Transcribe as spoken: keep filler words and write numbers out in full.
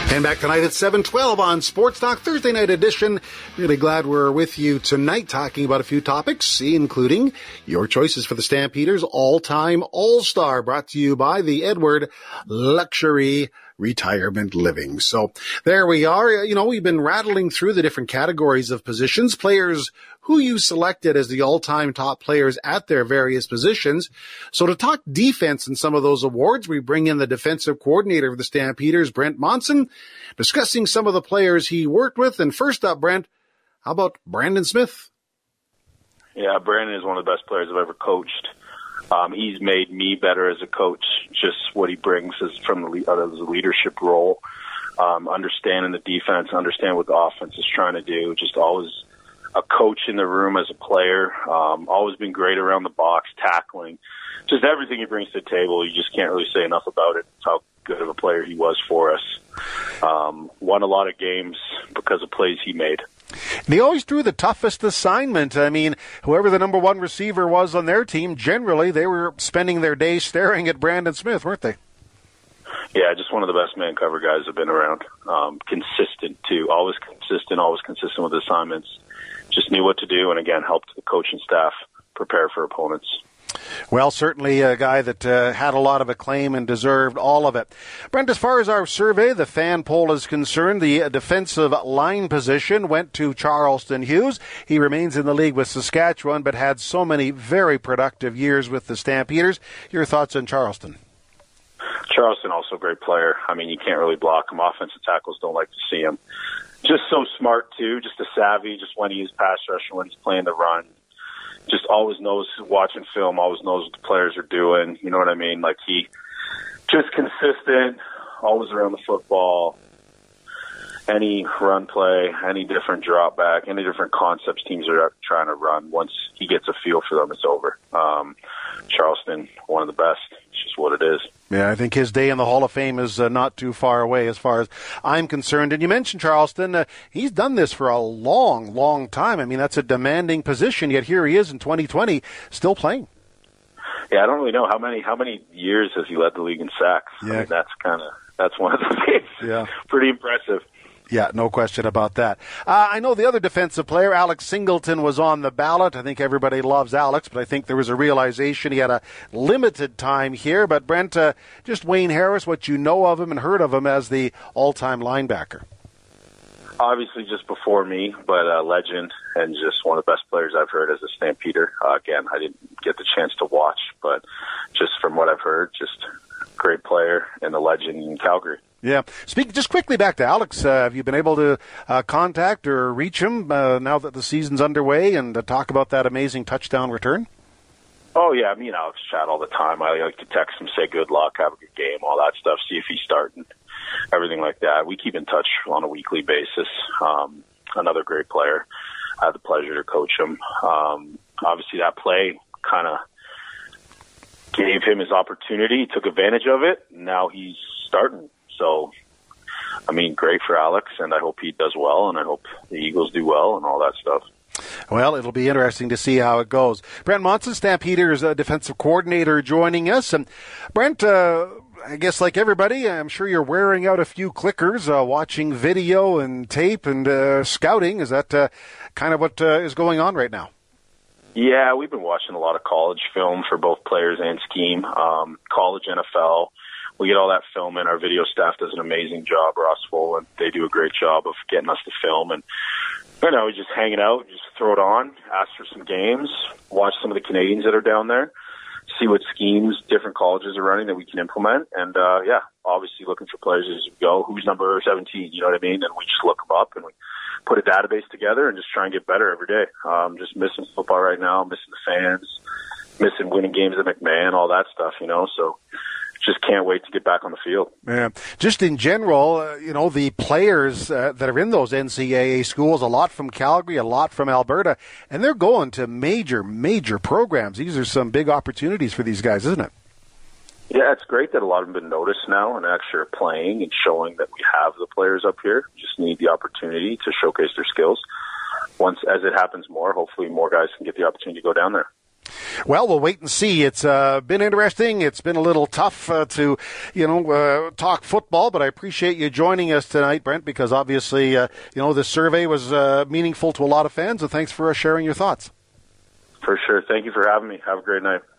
And back tonight at seven twelve on Sports Talk Thursday night edition. Really glad we're with you tonight talking about a few topics, including your choices for the Stampeders all-time all-star, brought to you by the Edward Luxury Retirement Living. So there we are. You know, we've been rattling through the different categories of positions, players who you selected as the all-time top players at their various positions. So to talk defense in some of those awards, we bring in the defensive coordinator of the Stampeders, Brent Monson, discussing some of the players he worked with. And first up, Brent, how about Brandon Smith? Yeah, Brandon is one of the best players I've ever coached. Um, he's made me better as a coach, just what he brings is from the, out of the leadership role, um, understanding the defense, understand what the offense is trying to do, just always a coach in the room as a player, um, always been great around the box, tackling, just everything he brings to the table. You just can't really say enough about it, how good of a player he was for us. Um, won a lot of games because of plays he made. And he always drew the toughest assignment. I mean, whoever the number one receiver was on their team, generally they were spending their day staring at Brandon Smith, weren't they? Yeah, just one of the best man cover guys I've been around. Um, consistent, too. Always consistent, always consistent with assignments. Just knew what to do, and again, helped the coaching staff prepare for opponents. Well, certainly a guy that uh, had a lot of acclaim and deserved all of it. Brent, as far as our survey, the fan poll is concerned, the defensive line position went to Charleston Hughes. He remains in the league with Saskatchewan, but had so many very productive years with the Stampeders. Your thoughts on Charleston? Charleston, also a great player. I mean, you can't really block him. Offensive tackles don't like to see him. Just so smart, too, just a savvy, just when he is pass rushing, when he's playing the run. Just always knows, watching film, always knows what the players are doing. You know what I mean? Like, he just consistent, always around the football. Any run play, any different drop back, any different concepts teams are trying to run. Once he gets a feel for them, it's over. Um, Charleston, one of the best. It's just what it is. Yeah, I think his day in the Hall of Fame is uh, not too far away as far as I'm concerned. And you mentioned Charleston. Uh, he's done this for a long, long time. I mean, that's a demanding position, yet here he is in twenty twenty still playing. Yeah, I don't really know how many how many years has he led the league in sacks. Yeah. I mean, that's kind of that's one of the things. Yeah, pretty impressive. Yeah, no question about that. Uh, I know the other defensive player, Alex Singleton, was on the ballot. I think everybody loves Alex, but I think there was a realization he had a limited time here. But Brent, uh, just Wayne Harris, what you know of him and heard of him as the all-time linebacker. Obviously just before me, but a legend and just one of the best players I've heard as a Stampeder. Uh, again, I didn't get the chance to watch, but just from what I've heard, just great player and a legend in Calgary. Yeah. Speak just quickly back to Alex. Uh, have you been able to uh, contact or reach him uh, now that the season's underway and uh, talk about that amazing touchdown return? Oh, yeah. Me and Alex chat all the time. I like to text him, say good luck, have a good game, all that stuff, see if he's starting, everything like that. We keep in touch on a weekly basis. Um, another great player. I had the pleasure to coach him. Um, obviously, that play kind of gave him his opportunity. He took advantage of it. Now he's starting. So, I mean, great for Alex, and I hope he does well, and I hope the Eagles do well and all that stuff. Well, it'll be interesting to see how it goes. Brent Monson, Stampeders uh, defensive coordinator, joining us. And Brent, uh, I guess like everybody, I'm sure you're wearing out a few clickers, uh, watching video and tape and uh, scouting. Is that uh, kind of what uh, is going on right now? Yeah, we've been watching a lot of college film for both players and scheme, um, college, N F L. We get all that film in. Our video staff does an amazing job. Ross Folan, they do a great job of getting us to film. And, you know, just hanging out, just throw it on, ask for some games, watch some of the Canadians that are down there, see what schemes different colleges are running that we can implement. And, uh, yeah, obviously looking for players as we go. Who's number seventeen, you know what I mean? And we just look them up and we put a database together and just try and get better every day. Um, just missing football right now, missing the fans, missing winning games at McMahon, all that stuff, you know, so just can't wait to get back on the field. Yeah. Just in general, uh, you know, the players uh, that are in those N C double A schools, a lot from Calgary, a lot from Alberta, and they're going to major, major programs. These are some big opportunities for these guys, isn't it? Yeah, it's great that a lot of them have been noticed now and actually are playing and showing that we have the players up here. Just need the opportunity to showcase their skills. Once, as it happens more, hopefully more guys can get the opportunity to go down there. Well, we'll wait and see. It's uh, been interesting. It's been a little tough uh, to, you know, uh, talk football, but I appreciate you joining us tonight, Brent, because obviously, uh, you know, this survey was uh, meaningful to a lot of fans, and thanks for uh, sharing your thoughts. For sure. Thank you for having me. Have a great night.